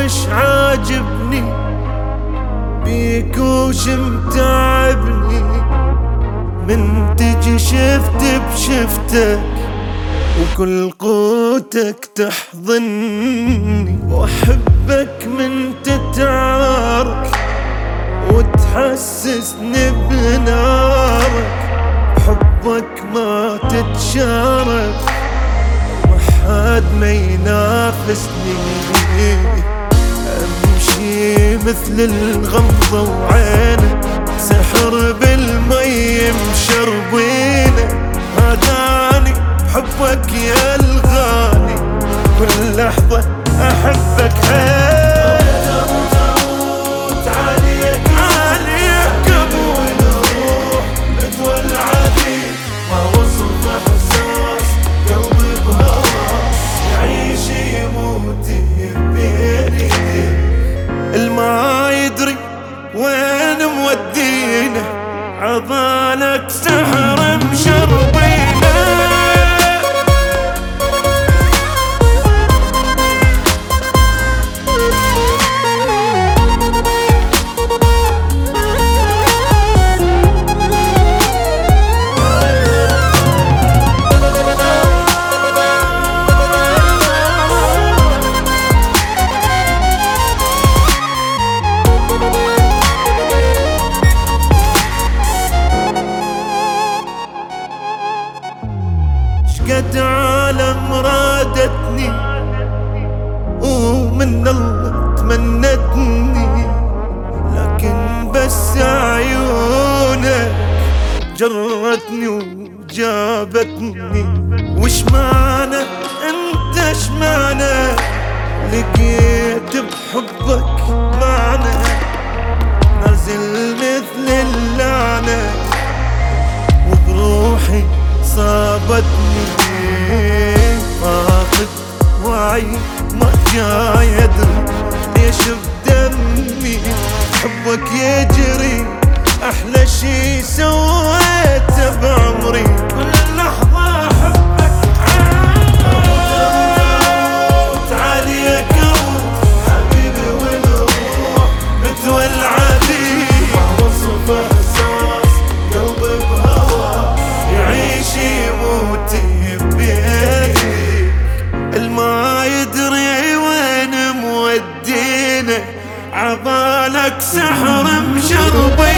وش عاجبني بيك وش متعبني، من تجي شفت بشفتك وكل قوتك تحضني، واحبك من تتعارك وتحسسني بنارك، حبك ما تتشارك وحد ما ينافسني، امشي مثل الغمضة وعينه سحر بالمي مشربينه، هداني حبك يا الغالي كل لحظة احبك وين مودينا عضالك سحر مشربينا. قد عالم رادتني ومن الله تمنتني، لكن بس عيونك جرتني وجابتني، وش معنى انت اش معنى لقيت بحبك معنى، نازل مثل اللعنة وبروحي صابتني، فاقد وعي ما جاي ادري ليش بدمي حبك يجري، احلى شي سويته بعمري كل لحظة احبك تعالي يا كون حبيبي ونروح نتولع بيه، وصف احساس قلبي بهوا يعيش يموت بيدي، الما يدري وين مودينا عبالك سحر مشربي.